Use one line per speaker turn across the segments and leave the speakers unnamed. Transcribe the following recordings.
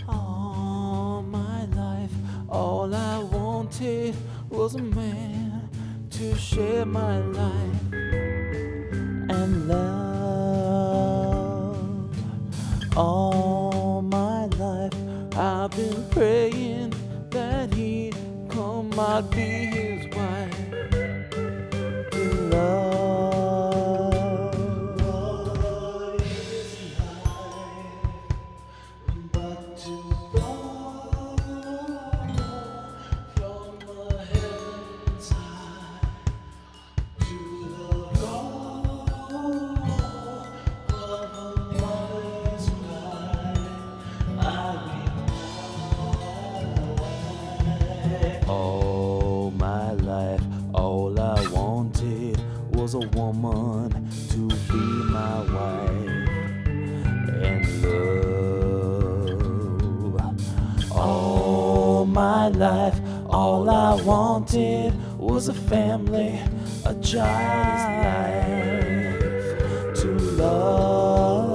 All my life, all I wanted was a man to share my life and love. All my life, I've been praying that he'd come, I'd be his wife to love. All my life, all I wanted was a woman to be my wife and love. All my life, all I wanted was a family, a child's life to love.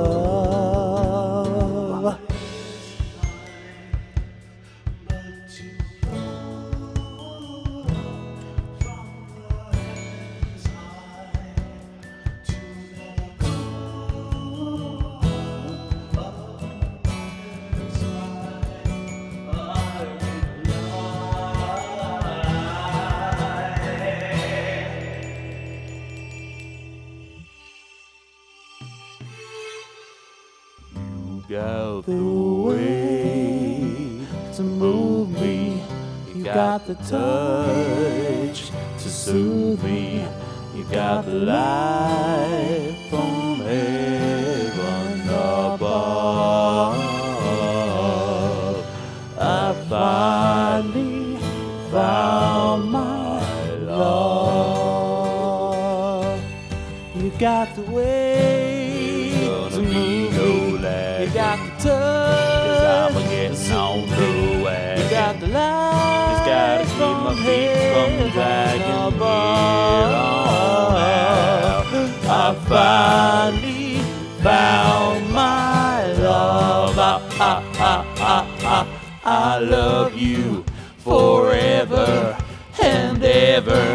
Got the way to move me, you got the touch to soothe me, you got the light from heaven above. I finally found my love. You got the way to move me, you got the touch, 'cause I'm getting on the way. You got the light, just gotta keep my feet from dragging me on out. I finally found my love. I love you forever and ever.